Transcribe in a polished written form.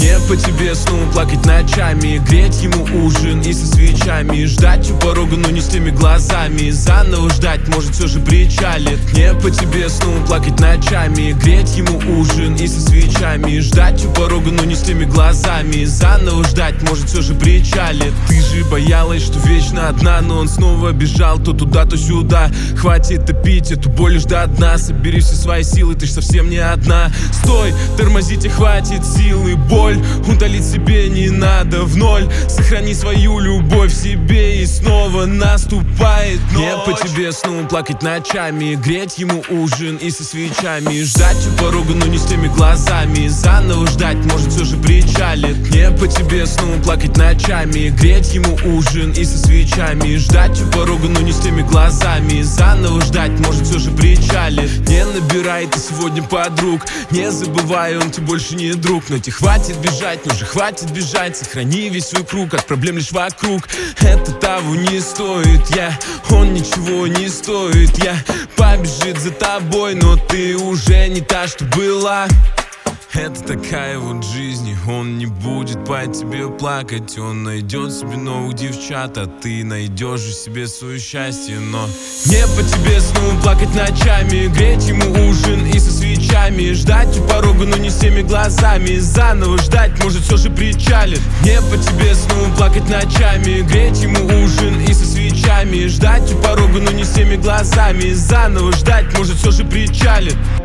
Мне по тебе снова плакать ночами, греть ему ужин и со свечами, ждать у порога, но не с теми глазами, заново ждать, может все же причалит. Мне по тебе снова плакать ночами, греть ему ужин и со свечами, ждать у порога, но не с теми глазами, заново ждать, может все же причалит. Ты же боялась, что вечно одна, но он снова бежал то туда, то сюда. Хватит топить эту боль лишь до дна, собери все свои силы, ты ж совсем не одна. Стой, тормозите, хватит силы, боль удалить себе не надо в ноль. Сохрани свою любовь в себе, и снова наступает ночь. Мне по тебе снова плакать ночами, греть ему ужин и со свечами, ждать у порога, но не с теми глазами, заново ждать, может все же причалит. Мне по тебе снова плакать ночами, греть ему ужин и со свечами, ждать у порога, но не с теми глазами, заново ждать, может все же причалит. Не набирай ты сегодня подруг, не забывай, он тебе больше не друг. Но тебе хватит бежать, ну же хватит бежать, сохрани весь свой круг, от проблем лишь вокруг. Это того не стоит, он ничего не стоит, побежит за тобой, но ты уже не та, что была. Это такая вот жизнь, он не будет по тебе плакать, он найдет себе новых девчат, а ты найдешь же себе свое счастье. Но мне по тебе снова плакать ночами, греть ему ужин и со свечами, ждать у порога, но не с теми глазами, заново ждать, может все же причалит. Мне по тебе снова плакать ночами, греть ему ужин и со свечами, ждать у порога, но не с теми глазами, заново ждать, может все же причалит.